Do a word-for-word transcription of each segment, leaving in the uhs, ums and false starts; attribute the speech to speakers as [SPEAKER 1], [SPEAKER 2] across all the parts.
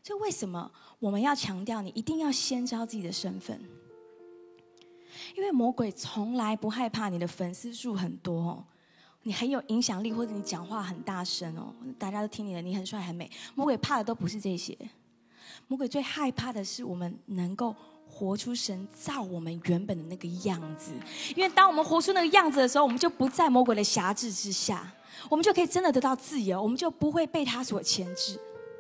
[SPEAKER 1] 所以为什么我们要强调你一定要先知道自己的身份？因为魔鬼从来不害怕你的粉丝数很多哦，你很有影响力，或者你讲话很大声哦，大家都听你的，你很帅很美。魔鬼怕的都不是这些，魔鬼最害怕的是我们能够活出神造我们原本的那个样子。因为当我们活出那个样子的时候，我们就不在魔鬼的辖制之下，我们就可以真的得到自由，我们就不会被他所牵制。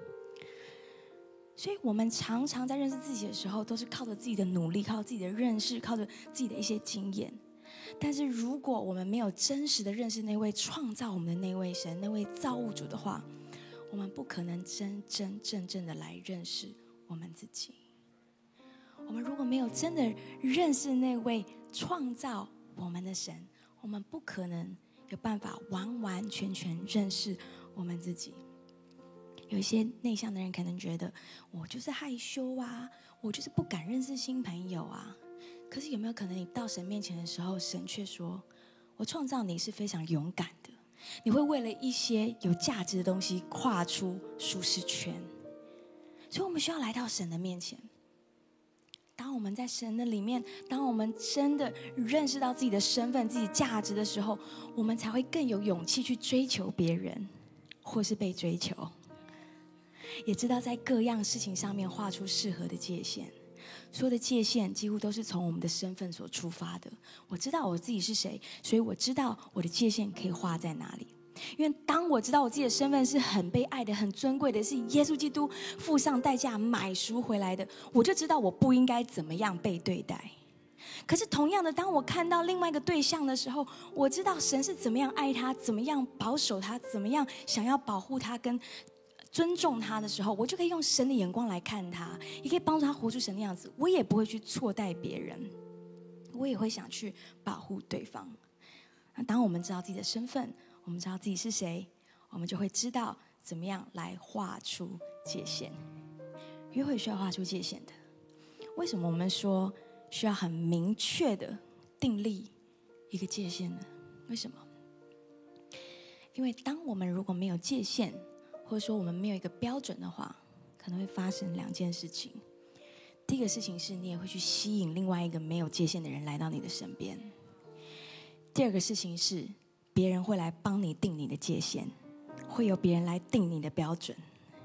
[SPEAKER 1] 所以我们常常在认识自己的时候，都是靠着自己的努力，靠着自己的认识，靠着自己的一些经验。但是如果我们没有真实的认识那位创造我们的那位神，那位造物主的话，我们不可能真真正正的来认识我们自己。我们如果没有真的认识那位创造我们的神，我们不可能有办法完完全全认识我们自己。有一些内向的人可能觉得，我就是害羞啊，我就是不敢认识新朋友啊。可是有没有可能你到神面前的时候，神却说，我创造你是非常勇敢的，你会为了一些有价值的东西跨出舒适圈。所以我们需要来到神的面前。当我们在神的里面，当我们真的认识到自己的身份、自己价值的时候，我们才会更有勇气去追求别人，或是被追求。也知道在各样事情上面画出适合的界限。所有的界限几乎都是从我们的身份所出发的。我知道我自己是谁，所以我知道我的界限可以画在哪里。因为当我知道我自己的身份是很被爱的、很尊贵的，是耶稣基督付上代价买赎回来的，我就知道我不应该怎么样被对待。可是同样的，当我看到另外一个对象的时候，我知道神是怎么样爱他，怎么样保守他，怎么样想要保护他跟尊重他的时候，我就可以用神的眼光来看他，也可以帮助他活出神的样子。我也不会去错待别人，我也会想去保护对方。那当我们知道自己的身份，我们知道自己是谁，我们就会知道怎么样来画出界限。约会需要画出界限的。为什么我们说需要很明确的订立一个界限呢？为什么？因为当我们如果没有界限，或者说我们没有一个标准的话，可能会发生两件事情。第一个事情是你也会去吸引另外一个没有界限的人来到你的身边。第二个事情是别人会来帮你定你的界限，会有别人来定你的标准。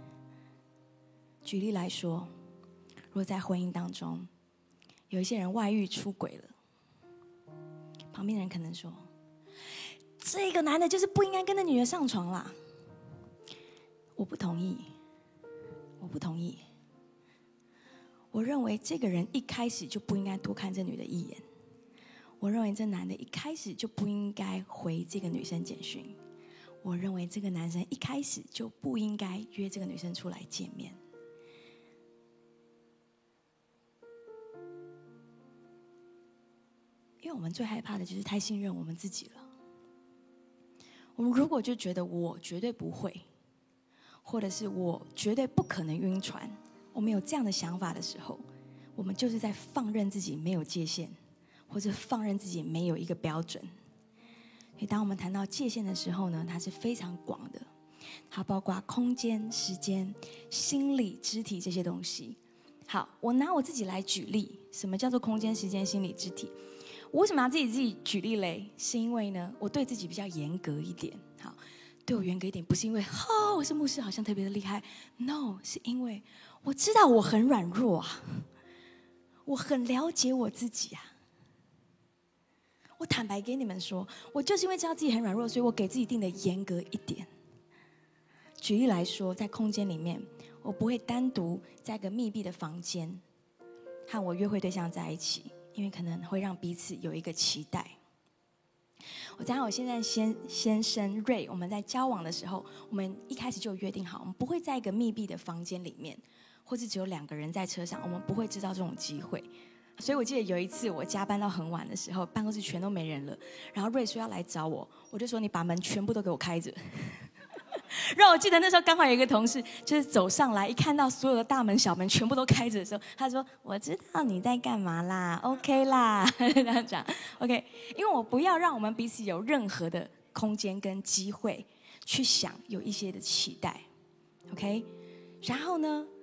[SPEAKER 1] 举例来说，如果在婚姻当中有一些人外遇出轨了，旁边的人可能说，这个男的就是不应该跟那女的上床啦。我不同意，我不同意。我认为这个人一开始就不应该多看这女的一眼。我认为这男的一开始就不应该回这个女生简讯。我认为这个男生一开始就不应该约这个女生出来见面。因为我们最害怕的就是太信任我们自己了。我们如果就觉得我绝对不会，或者是我绝对不可能晕船，我们有这样的想法的时候，我们就是在放任自己没有界限，或者放任自己没有一个标准。所以当我们谈到界限的时候呢，它是非常广的，它包括空间、时间、心理、肢体这些东西。好，我拿我自己来举例，什么叫做空间、时间、心理、肢体？我为什么要自己自己举例嘞？是因为呢，我对自己比较严格一点。好，对我严格一点，不是因为哦我是牧师好像特别的厉害 ，no， 是因为我知道我很软弱啊，我很了解我自己啊。我坦白给你们说，我就是因为知道自己很软弱，所以我给自己定的严格一点。举例来说，在空间里面，我不会单独在一个密闭的房间和我约会对象在一起，因为可能会让彼此有一个期待。我加上我现在先先生瑞，我们在交往的时候，我们一开始就约定好，我们不会在一个密闭的房间里面，或是只有两个人在车上，我们不会制造这种机会。所以我记得有一次我加班到很晚的时候，办公室全都没人了，然后瑞说要来找我，我就说你把门全部都给我开着。让我记得那时候刚好有一个同事就是走上来，一看到所有的大门小门全部都开着的时候，他说我知道你在干嘛啦 OK 啦这样讲 OK。 因为我不要让我们彼此有任何的空间跟机会去想有一些的期待 OK。 然后呢，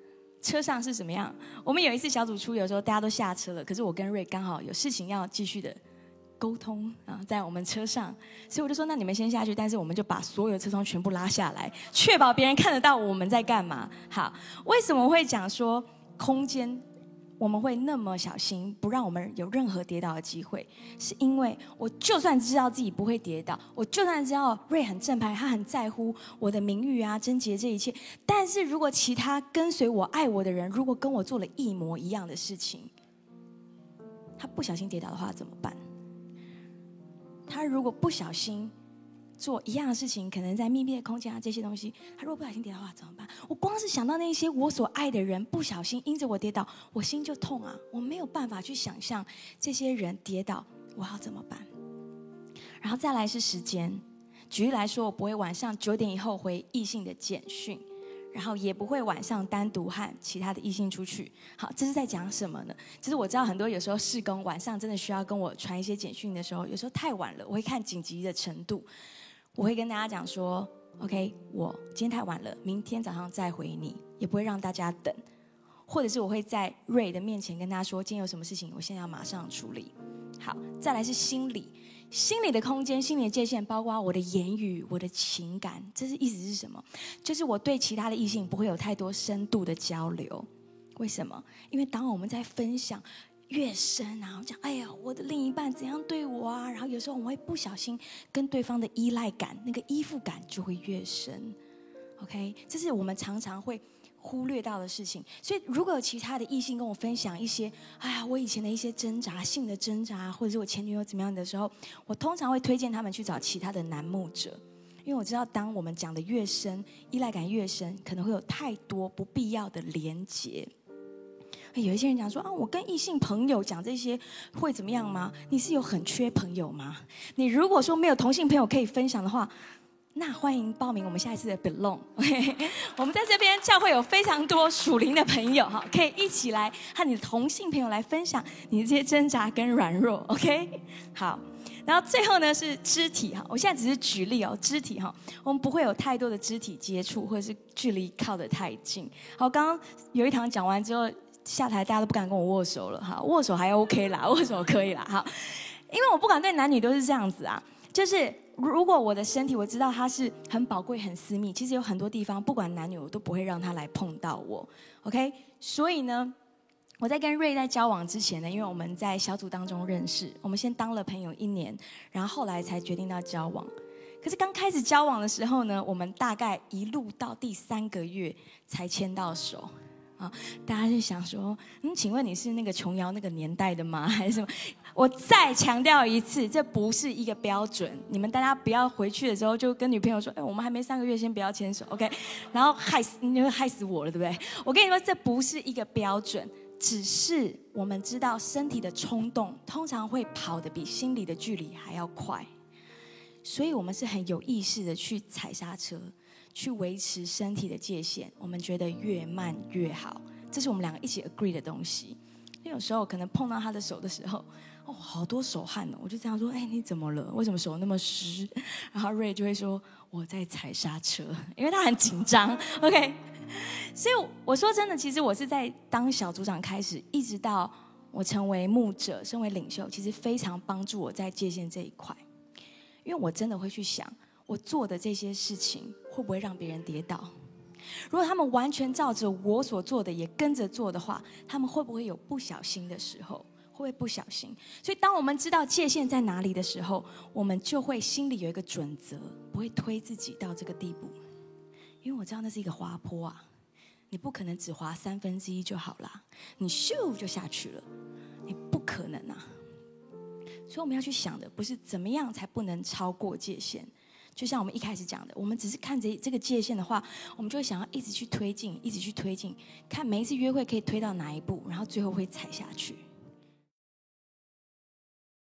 [SPEAKER 1] 车上是什么样？我们有一次小组出游的时候，大家都下车了，可是我跟瑞刚好有事情要继续的沟通啊，在我们车上，所以我就说，那你们先下去，但是我们就把所有的车窗全部拉下来，确保别人看得到我们在干嘛。好，为什么会讲说空间我们会那么小心，不让我们有任何跌倒的机会？是因为我就算知道自己不会跌倒，我就算知道瑞很正派，他很在乎我的名誉啊、贞洁这一切，但是如果其他跟随我、爱我的人，如果跟我做了一模一样的事情，他不小心跌倒的话怎么办？他如果不小心做一样的事情，可能在密闭的空间啊这些东西，他如果不小心跌倒的话怎么办？我光是想到那些我所爱的人不小心因着我跌倒，我心就痛啊！我没有办法去想象这些人跌倒我要怎么办。然后再来是时间，举例来说，我不会晚上九点以后回异性的简讯，然后也不会晚上单独和其他的异性出去。好，这是在讲什么呢？其实我知道很多有时候事工晚上真的需要跟我传一些简讯的时候，有时候太晚了，我会看紧急的程度。我会跟大家讲说 ，OK， 我今天太晚了，明天早上再回你，也不会让大家等。或者是我会在瑞的面前跟他说，今天有什么事情，我现在要马上处理。好，再来是心理，心理的空间、心理的界限，包括我的言语、我的情感，这是意思是什么？就是我对其他的异性不会有太多深度的交流。为什么？因为当我们在分享越深啊，讲哎呀，我的另一半怎样对我啊，然后有时候我们会不小心跟对方的依赖感、那个依附感就会越深。OK， 这是我们常常会忽略到的事情。所以如果有其他的异性跟我分享一些，哎呀，我以前的一些挣扎、性的挣扎，或者是我前女友怎么样的时候，我通常会推荐他们去找其他的男牧者。因为我知道，当我们讲的越深，依赖感越深，可能会有太多不必要的连结。有一些人讲说啊，我跟异性朋友讲这些会怎么样吗？你是有很缺朋友吗？你如果说没有同性朋友可以分享的话，那欢迎报名我们下一次的 Belong。OK， 我们在这边教会有非常多属灵的朋友哈，可以一起来和你的同性朋友来分享你的这些挣扎跟软弱。OK， 好。然后最后呢是肢体哈，我现在只是举例哦，肢体哈，我们不会有太多的肢体接触，或者是距离靠得太近。好，刚刚有一堂讲完之后，下台大家都不敢跟我握手了哈，握手还 OK 啦，握手可以啦哈，因为我不管对男女都是这样子啊，就是如果我的身体我知道它是很宝贵、很私密，其实有很多地方不管男女我都不会让他来碰到我 ，OK？ 所以呢，我在跟瑞在交往之前呢，因为我们在小组当中认识，我们先当了朋友一年，然后后来才决定到交往。可是刚开始交往的时候呢，我们大概一路到第三个月才牵到手。啊，大家就想说，嗯，请问你是那个琼瑶那个年代的吗？还是什么？我再强调一次，这不是一个标准。你们大家不要回去的时候就跟女朋友说，哎，我们还没三个月，先不要牵手 ，OK？ 然后害死你会害死我了，对不对？我跟你说，这不是一个标准，只是我们知道身体的冲动通常会跑得比心理的距离还要快，所以我们是很有意识的去踩刹车。去维持身体的界限，我们觉得越慢越好，这是我们两个一起 agree 的东西。因为有时候可能碰到他的手的时候，哦，好多手汗哦，我就这样说，哎，你怎么了？为什么手那么湿？然后瑞就会说我在踩刹车，因为他很紧张。OK， 所以我说真的，其实我是在当小组长开始，一直到我成为牧者、身为领袖，其实非常帮助我在界限这一块，因为我真的会去想。我做的这些事情会不会让别人跌倒？如果他们完全照着我所做的也跟着做的话，他们会不会有不小心的时候？会不会不小心？所以当我们知道界限在哪里的时候，我们就会心里有一个准则，不会推自己到这个地步。因为我知道那是一个滑坡啊，你不可能只滑三分之一就好啦，你咻就下去了，你不可能啊。所以我们要去想的不是怎么样才不能超过界限。就像我们一开始讲的，我们只是看着这个界限的话，我们就会想要一直去推进，一直去推进，看每一次约会可以推到哪一步，然后最后会踩下去。